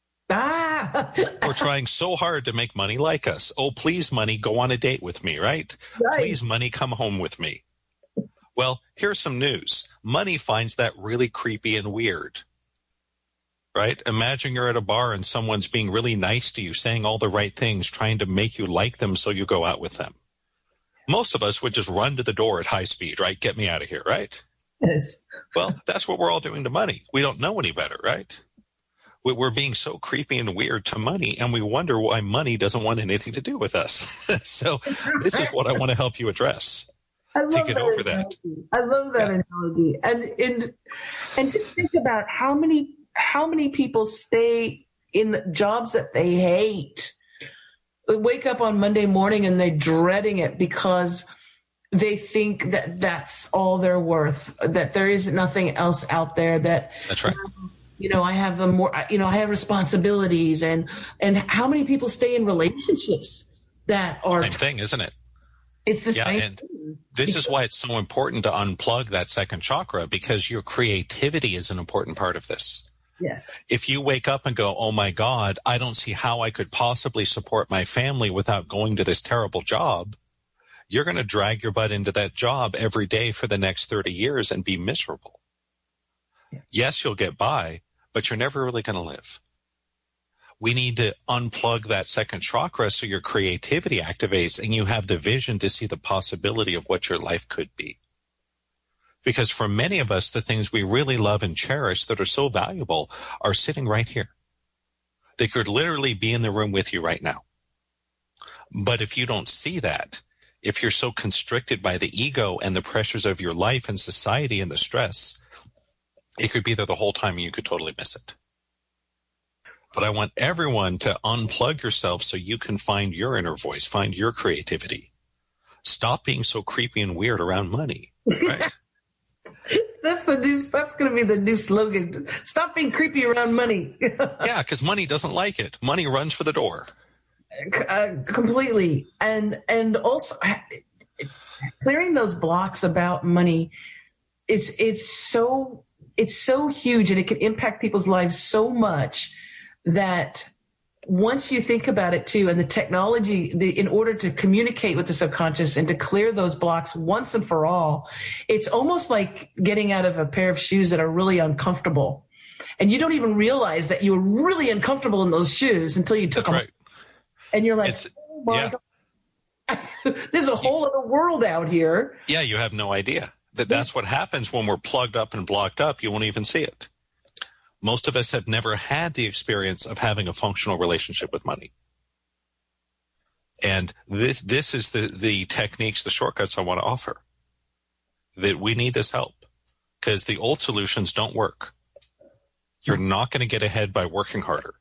Ah. We're trying so hard to make money like us. Oh, please, money, go on a date with me, right? right? Please, money, come home with me. Well, here's some news. Money finds that really creepy and weird, right? Imagine you're at a bar and someone's being really nice to you, saying all the right things, trying to make you like them so you go out with them. Most of us would just run to the door at high speed, right? Get me out of here, right? Yes. Well, that's what we're all doing to money. We don't know any better, right? We're being so creepy and weird to money, and we wonder why money doesn't want anything to do with us. So this is what I want to help you address. I love to get that over analogy. that. I love that yeah. analogy. And, and and just think about how many how many people stay in jobs that they hate. They wake up on Monday morning and they're dreading it because they think that that's all they're worth, that there is nothing else out there that, that's right. You know, I have a more, you know, I have responsibilities, and, and how many people stay in relationships that are same thing, isn't it? It's the yeah, same and thing. This is why it's so important to unplug that second chakra, because your creativity is an important part of this. Yes. If you wake up and go, oh my God, I don't see how I could possibly support my family without going to this terrible job, you're going to drag your butt into that job every day for the next thirty years and be miserable. Yes, yes you'll get by, but you're never really going to live. We need to unplug that second chakra so your creativity activates and you have the vision to see the possibility of what your life could be. Because for many of us, the things we really love and cherish that are so valuable are sitting right here. They could literally be in the room with you right now. But if you don't see that, if you're so constricted by the ego and the pressures of your life and society and the stress, it could be there the whole time and you could totally miss it. But I want everyone to unplug yourself so you can find your inner voice, find your creativity. Stop being so creepy and weird around money. Right? That's the new, that's going to be the new slogan. Stop being creepy around money. Yeah, because money doesn't like it. Money runs for the door. Uh, completely. And, and also clearing those blocks about money, it's, it's so, it's so huge, and it can impact people's lives so much that once you think about it too, and the technology, the, in order to communicate with the subconscious and to clear those blocks once and for all, it's almost like getting out of a pair of shoes that are really uncomfortable. And you don't even realize that you were really uncomfortable in those shoes until you took That's them. Right. And you're like, it's, oh my yeah. God. There's a whole other world out here. Yeah, you have no idea. That That's what happens when we're plugged up and blocked up. You won't even see it. Most of us have never had the experience of having a functional relationship with money. And this this is the, the techniques, the shortcuts I want to offer. That we need this help because the old solutions don't work. You're not going to get ahead by working harder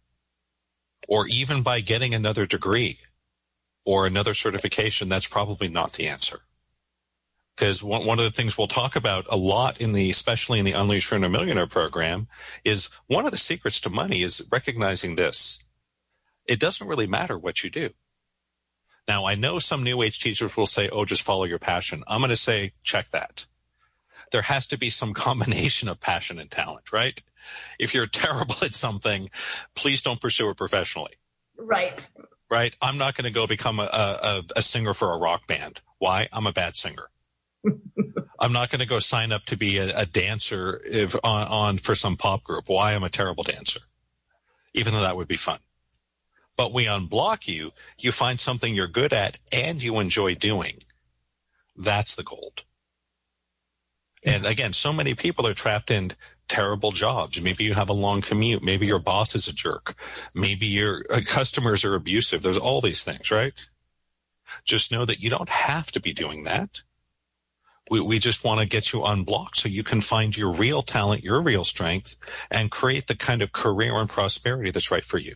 or even by getting another degree or another certification. That's probably not the answer. Because one, one of the things we'll talk about a lot in the, especially in the Unleash Your Inner Millionaire program, is one of the secrets to money is recognizing this. It doesn't really matter what you do. Now, I know some New Age teachers will say, oh, just follow your passion. I'm going to say, check that. There has to be some combination of passion and talent, right? If you're terrible at something, please don't pursue it professionally. Right. Right? I'm not going to go become a, a, a singer for a rock band. Why? I'm a bad singer. I'm not going to go sign up to be a, a dancer if, on, on for some pop group. Why? I'm a terrible dancer, even though that would be fun. But we unblock you, you find something you're good at and you enjoy doing. That's the gold. Yeah. And again, so many people are trapped in terrible jobs. Maybe you have a long commute. Maybe your boss is a jerk. Maybe your uh, customers are abusive. There's all these things, right? Just know that you don't have to be doing that. We, we just want to get you unblocked so you can find your real talent, your real strength, and create the kind of career and prosperity that's right for you.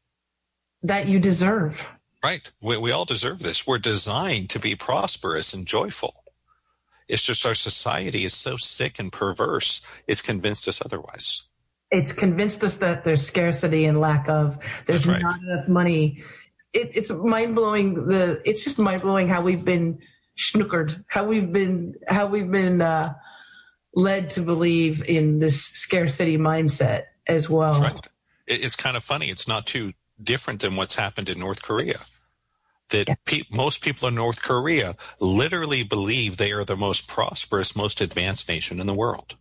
That you deserve. Right. We, we all deserve this. We're designed to be prosperous and joyful. It's just our society is so sick and perverse, it's convinced us otherwise. It's convinced us that there's scarcity and lack of, there's right. not enough money. It, it's mind-blowing. The It's just mind-blowing how we've been snookered, how we've been, how we've been uh, led to believe in this scarcity mindset as well. That's right. It, it's kind of funny. It's not too different than what's happened in North Korea. That yeah. pe- most people in North Korea literally believe they are the most prosperous, most advanced nation in the world.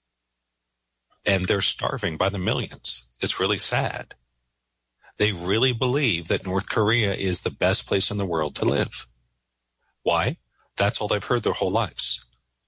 And they're starving by the millions. It's really sad. They really believe that North Korea is the best place in the world to live. Why? That's all they've heard their whole lives.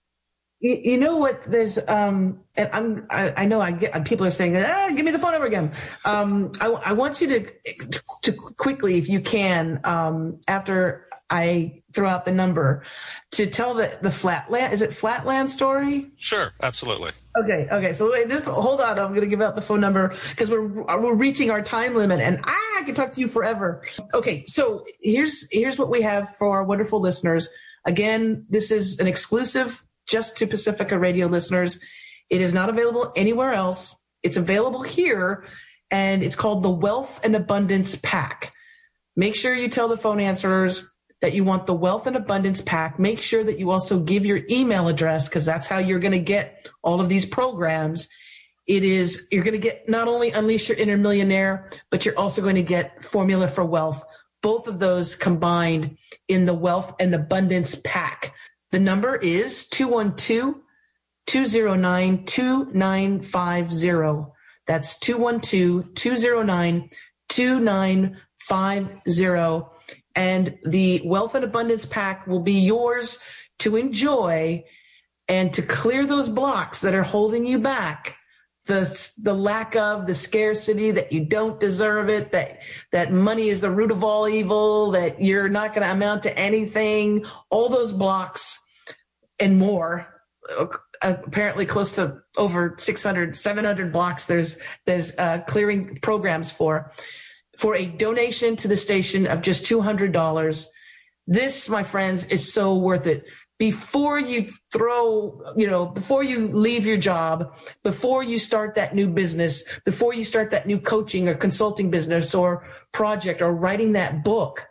You, you know what? There's, um, and I'm, I, I know I get people are saying, ah, give me the phone number again. Um, I, I want you to, to quickly, if you can, um, after I throw out the number, to tell the the Flatland. Is it Flatland story? Sure, absolutely. Okay, okay. So wait, just hold on. I'm going to give out the phone number because we're we're reaching our time limit, and ah, I can talk to you forever. Okay, so here's here's what we have for our wonderful listeners. Again, this is an exclusive just to Pacifica Radio listeners. It is not available anywhere else. It's available here, and it's called the Wealth and Abundance Pack. Make sure you tell the phone answerers that you want the Wealth and Abundance Pack. Make sure that you also give your email address because that's how you're going to get all of these programs. It is, you're going to get not only Unleash Your Inner Millionaire, but you're also going to get Formula for Wealth. Both of those combined in the Wealth and Abundance Pack. The number is two one two, two zero nine, two nine five zero. That's two one two, two zero nine, two nine five zero. And the Wealth and Abundance Pack will be yours to enjoy and to clear those blocks that are holding you back. The, the lack of, the scarcity, that you don't deserve it, that, that money is the root of all evil, that you're not going to amount to anything, all those blocks and more. Apparently close to over six hundred, seven hundred blocks there's, there's uh, clearing programs for. For a donation to the station of just two hundred dollars. This, my friends, is so worth it. Before you throw, you know, before you leave your job, before you start that new business, before you start that new coaching or consulting business or project or writing that book,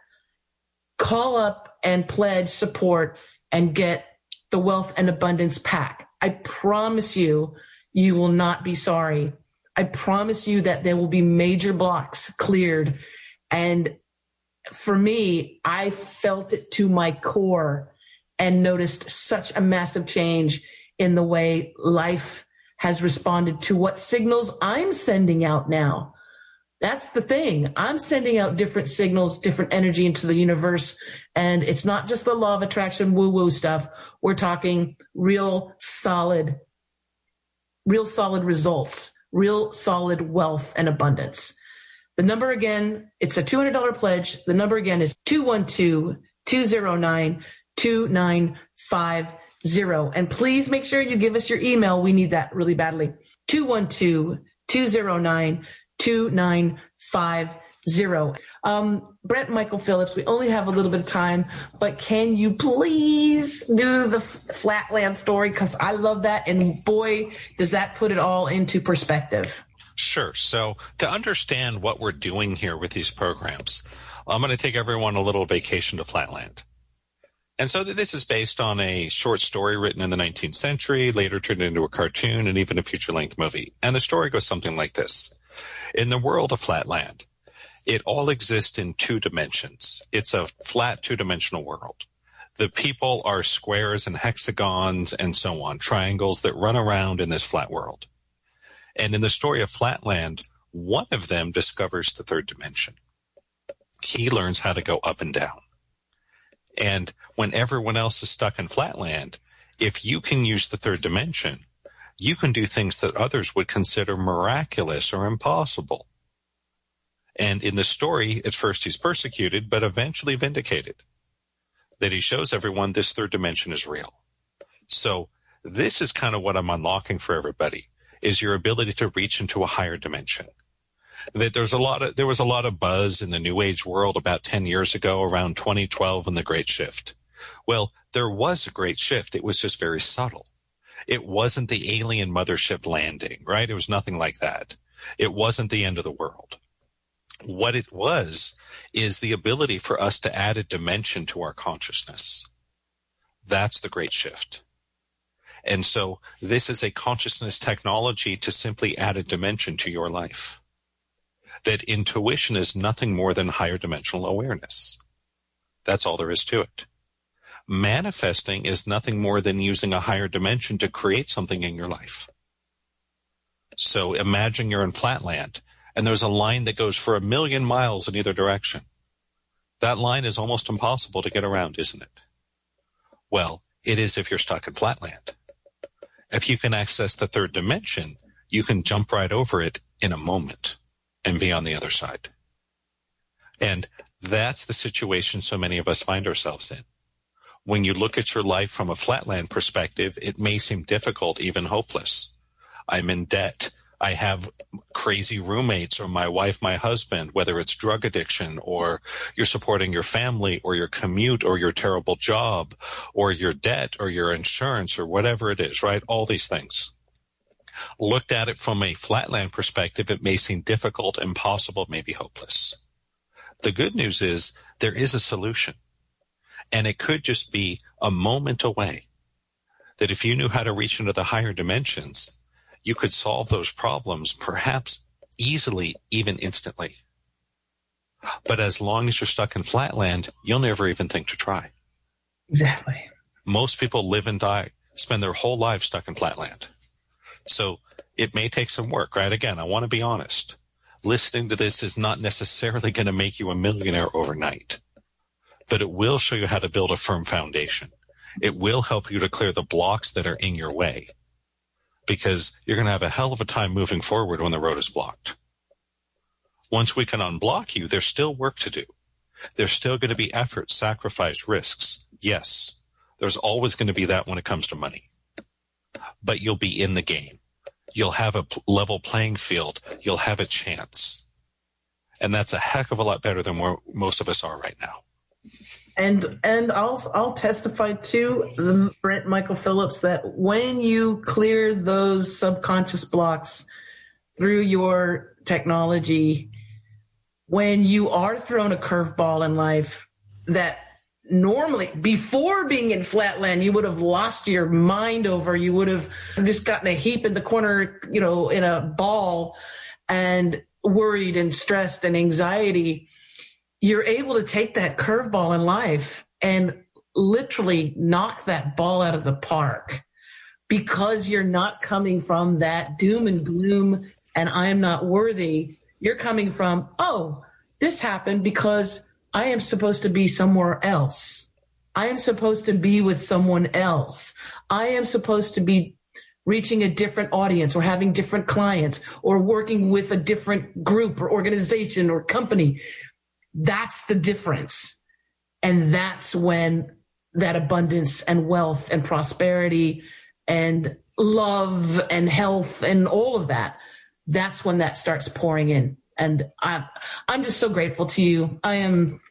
call up and pledge support and get the Wealth and Abundance Pack. I promise you, you will not be sorry. I promise you that there will be major blocks cleared. And for me, I felt it to my core and noticed such a massive change in the way life has responded to what signals I'm sending out now. That's the thing. I'm sending out different signals, different energy into the universe. And it's not just the law of attraction, woo-woo stuff. We're talking real solid, real solid results, real solid wealth and abundance. The number again, it's a two hundred dollars pledge. The number again is two one two, two zero nine, two nine five zero. And please make sure you give us your email. We need that really badly. two one two, two zero nine, two nine five zero. Um, Brent Michael Phillips, we only have a little bit of time, but can you please do the Flatland story? Because I love that. And boy, does that put it all into perspective. Sure. So to understand what we're doing here with these programs, I'm going to take everyone a little vacation to Flatland. And so this is based on a short story written in the nineteenth century, later turned into a cartoon and even a feature-length movie. And the story goes something like this. In the world of Flatland, it all exists in two dimensions. It's a flat two-dimensional world. The people are squares and hexagons and so on, triangles that run around in this flat world. And in the story of Flatland, one of them discovers the third dimension. He learns how to go up and down. And when everyone else is stuck in Flatland, if you can use the third dimension, you can do things that others would consider miraculous or impossible. And in the story, at first he's persecuted, but eventually vindicated. That he shows everyone this third dimension is real. So this is kind of what I'm unlocking for everybody, is your ability to reach into a higher dimension. That there's a lot of, there was a lot of buzz in the New Age world about ten years ago, around twenty twelve, and the Great Shift. Well, there was a great shift. It was just very subtle. It wasn't the alien mothership landing, right? It was nothing like that. It wasn't the end of the world. What it was is the ability for us to add a dimension to our consciousness. That's the great shift. And so this is a consciousness technology to simply add a dimension to your life. That intuition is nothing more than higher dimensional awareness. That's all there is to it. Manifesting is nothing more than using a higher dimension to create something in your life. So imagine you're in Flatland and there's a line that goes for a million miles in either direction. That line is almost impossible to get around, isn't it? Well, it is if you're stuck in Flatland. If you can access the third dimension, you can jump right over it in a moment and be on the other side. And that's the situation so many of us find ourselves in. When you look at your life from a Flatland perspective, it may seem difficult, even hopeless. I'm in debt. I have crazy roommates, or my wife, my husband, whether it's drug addiction, or you're supporting your family, or your commute, or your terrible job, or your debt, or your insurance, or whatever it is, right? All these things. Looked at it from a Flatland perspective, it may seem difficult, impossible, maybe hopeless. The good news is there is a solution. And it could just be a moment away. That if you knew how to reach into the higher dimensions, you could solve those problems perhaps easily, even instantly. But as long as you're stuck in Flatland, you'll never even think to try. Exactly. Most people live and die, spend their whole lives stuck in Flatland. So it may take some work, right? Again, I want to be honest. Listening to this is not necessarily going to make you a millionaire overnight. But it will show you how to build a firm foundation. It will help you to clear the blocks that are in your way, because you're going to have a hell of a time moving forward when the road is blocked. Once we can unblock you, there's still work to do. There's still going to be effort, sacrifice, risks. Yes, there's always going to be that when it comes to money. But you'll be in the game. You'll have a level playing field. You'll have a chance. And that's a heck of a lot better than where most of us are right now. And and I'll I'll testify to Brent Michael Phillips that when you clear those subconscious blocks through your technology, when you are thrown a curveball in life that normally before being in Flatland you would have lost your mind over, you would have just gotten a heap in the corner, you know, in a ball and worried and stressed and anxiety. You're able to take that curveball in life and literally knock that ball out of the park because you're not coming from that doom and gloom and I am not worthy. You're coming from, oh, this happened because I am supposed to be somewhere else. I am supposed to be with someone else. I am supposed to be reaching a different audience or having different clients or working with a different group or organization or company. That's the difference. And that's when that abundance and wealth and prosperity and love and health and all of that, that's when that starts pouring in. And I'm, I'm just so grateful to you. I am,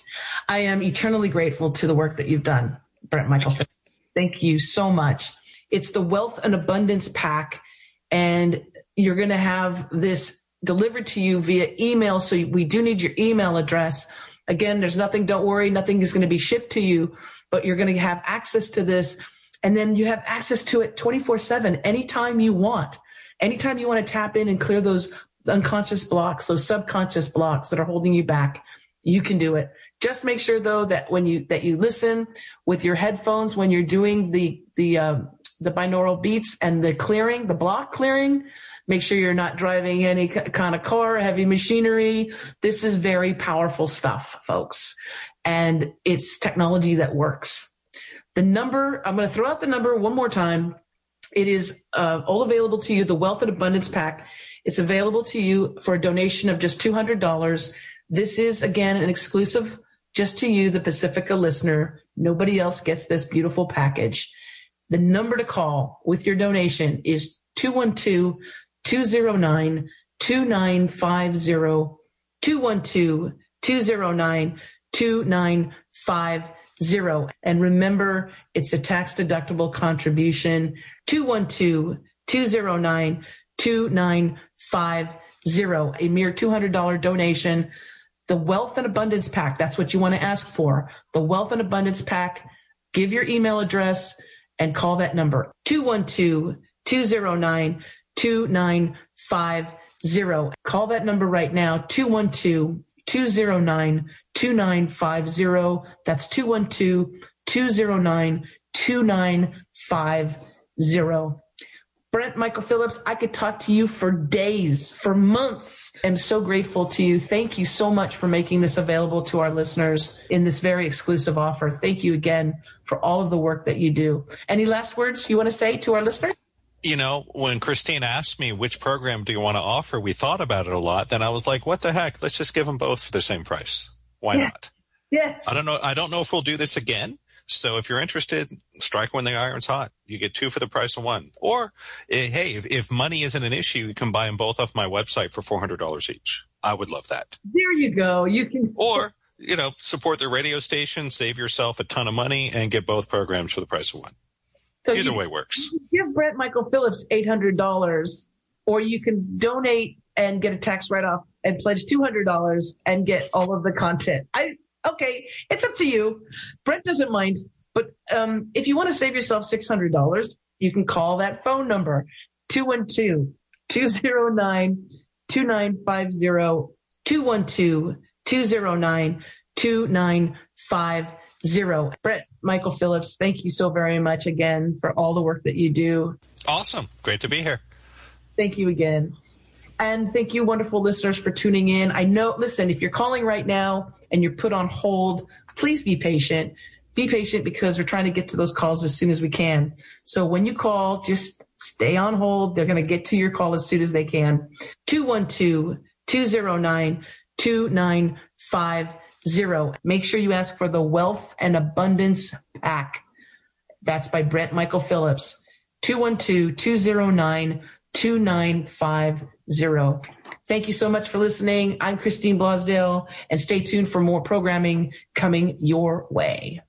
I am eternally grateful to the work that you've done, Brent Michael. Thank you so much. It's the Wealth and Abundance Pack, and you're going to have this delivered to you via email. So we do need your email address. Again, there's nothing, don't worry, nothing is going to be shipped to you, but you're going to have access to this. And then you have access to it twenty-four seven, anytime you want. Anytime you want to tap in and clear those unconscious blocks, those subconscious blocks that are holding you back, you can do it. Just make sure, though, that when you that you listen with your headphones, when you're doing the the uh, the binaural beats and the clearing, the block clearing, make sure you're not driving any kind of car, heavy machinery. This is very powerful stuff, folks, and it's technology that works. The number, I'm going to throw out the number one more time. It is uh, all available to you, the Wealth and Abundance Pack. It's available to you for a donation of just two hundred dollars. This is, again, an exclusive just to you, the Pacifica listener. Nobody else gets this beautiful package. The number to call with your donation is two one two, two zero nine, two nine five zero, two one two, two zero nine, two nine five zero. And remember, it's a tax-deductible contribution, two one two, two zero nine, two nine five zero, a mere two hundred dollars donation. The Wealth and Abundance Pack, that's what you want to ask for. The Wealth and Abundance Pack. Give your email address and call that number, two one two, two zero nine, two nine five zero. Call that number right now, two one two, two zero nine, two nine five zero. That's two one two, two zero nine, two nine five zero. Brent Michael Phillips, I could talk to you for days, for months. I'm so grateful to you. Thank you so much for making this available to our listeners in this very exclusive offer. Thank you again for all of the work that you do. Any last words you want to say to our listeners? You know, when Christine asked me which program do you want to offer, we thought about it a lot. Then I was like, what the heck? Let's just give them both for the same price. Why yeah. not? Yes. I don't know. I don't know if we'll do this again. So if you're interested, strike when the iron's hot. You get two for the price of one. Or, hey, if, if money isn't an issue, you can buy them both off my website for four hundred dollars each. I would love that. There you go. You can. Or, you know, support the radio station, save yourself a ton of money, and get both programs for the price of one. So Either you, way works. You give Brent Michael Phillips eight hundred dollars, or you can donate and get a tax write-off and pledge two hundred dollars and get all of the content. I Okay, it's up to you. Brent doesn't mind, but um, if you want to save yourself six hundred dollars, you can call that phone number, two one two, two zero nine, two nine five zero, two one two, two zero nine, two nine five zero. Brent Michael Phillips, thank you so very much again for all the work that you do. Awesome. Great to be here. Thank you again. And thank you, wonderful listeners, for tuning in. I know, listen, if you're calling right now and you're put on hold, please be patient. Be patient because we're trying to get to those calls as soon as we can. So when you call, just stay on hold. They're going to get to your call as soon as they can. two one two, two zero nine, two nine five zero. Make sure you ask for the Wealth and Abundance Pack. That's by Brent Michael Phillips. two one two, two zero nine, two nine five zero. Thank you so much for listening. I'm Christine Blosdale, and stay tuned for more programming coming your way.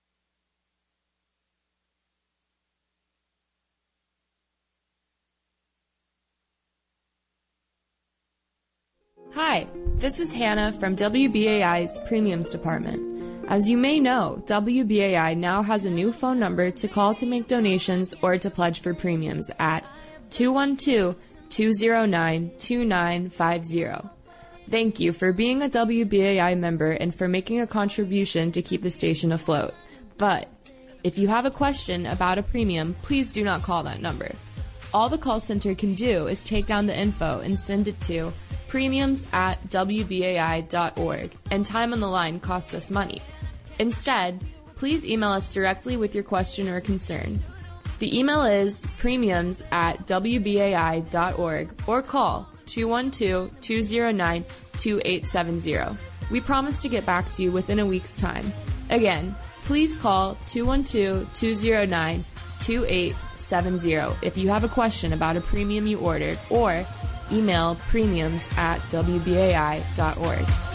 Hi, this is Hannah from W B A I's Premiums Department. As you may know, W B A I now has a new phone number to call to make donations or to pledge for premiums at two one two, two zero nine, two nine five zero. Thank you for being a W B A I member and for making a contribution to keep the station afloat. But if you have a question about a premium, please do not call that number. All the call center can do is take down the info and send it to premiums at W B A I dot org, and time on the line costs us money. Instead, please email us directly with your question or concern. The email is premiums at W B A I dot org or call two one two, two zero nine, two eight seven zero. We promise to get back to you within a week's time. Again, please call two one two, two zero nine, two eight seven zero if you have a question about a premium you ordered, or email premiums at W B A I dot org.